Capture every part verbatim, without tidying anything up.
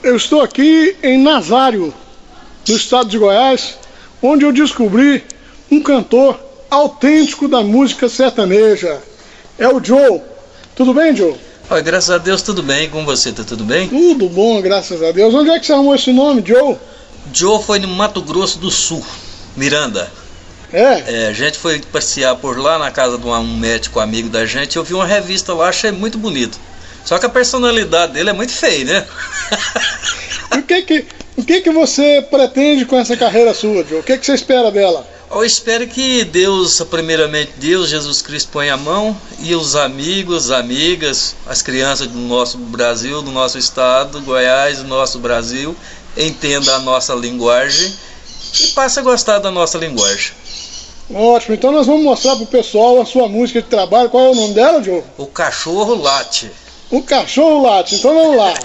Eu estou aqui em Nazário, no estado de Goiás, onde eu descobri um cantor autêntico da música sertaneja. É o Joe. Tudo bem, Joe? Oi, graças a Deus, tudo bem. Com você, tá tudo bem? Tudo bom, graças a Deus. Onde é que você arrumou esse nome, Joe? Joe foi no Mato Grosso do Sul, Miranda. É? É, a gente foi passear por lá na casa de um médico amigo da gente. Eu vi uma revista lá, achei muito bonito. Só que a personalidade dele é muito feia, né? O que que, o que que você pretende com essa carreira sua, Joe? O que que você espera dela? Eu espero que Deus, primeiramente Deus, Jesus Cristo, ponha a mão, e os amigos, amigas, as crianças do nosso Brasil, do nosso estado, Goiás, do nosso Brasil, entendam a nossa linguagem e passem a gostar da nossa linguagem. Ótimo, então nós vamos mostrar pro pessoal a sua música de trabalho. Qual é o nome dela, Joe? O Cachorro Late. O Cachorro Late, então vamos lá.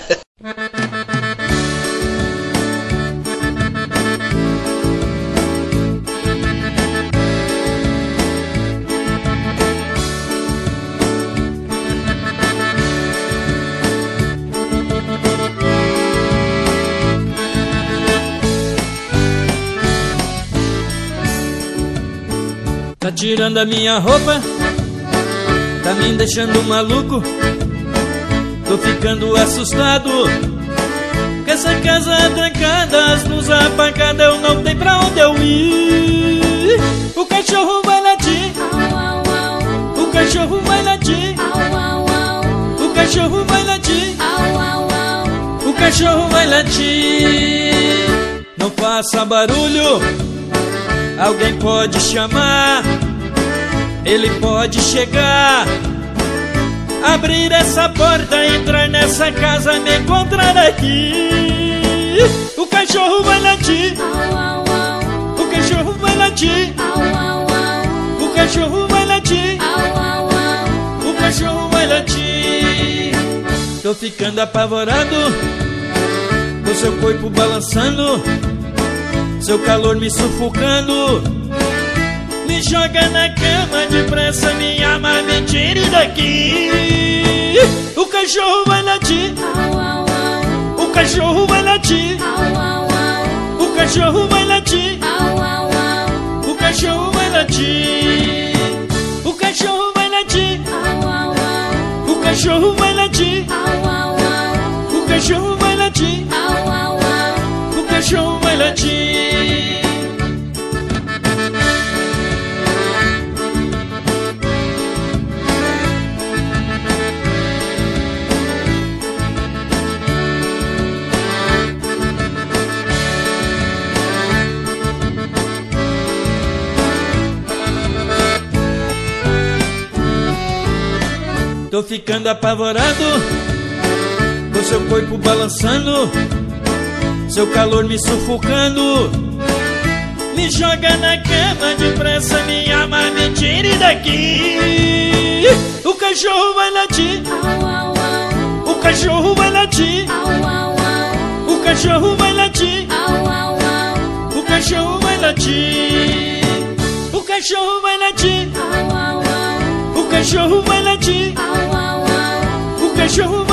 Tá tirando a minha roupa, tá me deixando maluco. Tô ficando assustado com essa casa trancada, as luzes apagadas, eu não tenho pra onde eu ir. O cachorro vai latir, o cachorro vai latir, o cachorro vai latir, o cachorro vai latir. Não faça barulho, alguém pode chamar, ele pode chegar, abrir essa porta, entrar nessa casa, me encontrar aqui. O cachorro vai latir, o cachorro vai latir, o cachorro vai latir, o cachorro vai latir. Tô ficando apavorado, com seu corpo balançando, seu calor me sufocando. Me joga na cama depressa, me ama, me tire daqui. O cachorro vai latir, o cachorro vai latir, o cachorro vai latir, o cachorro vai latir, o cachorro vai latir, o cachorro vai latir, o cachorro vai latir, o cachorro vai latir. Tô ficando apavorado, com seu corpo balançando, seu calor me sufocando. Me joga na cama depressa, me ama, me tire daqui. O cachorro vai latir, o cachorro vai latir, o cachorro vai latir, o cachorro vai latir, o cachorro vai latir, o cachorro vai latir, o cachorro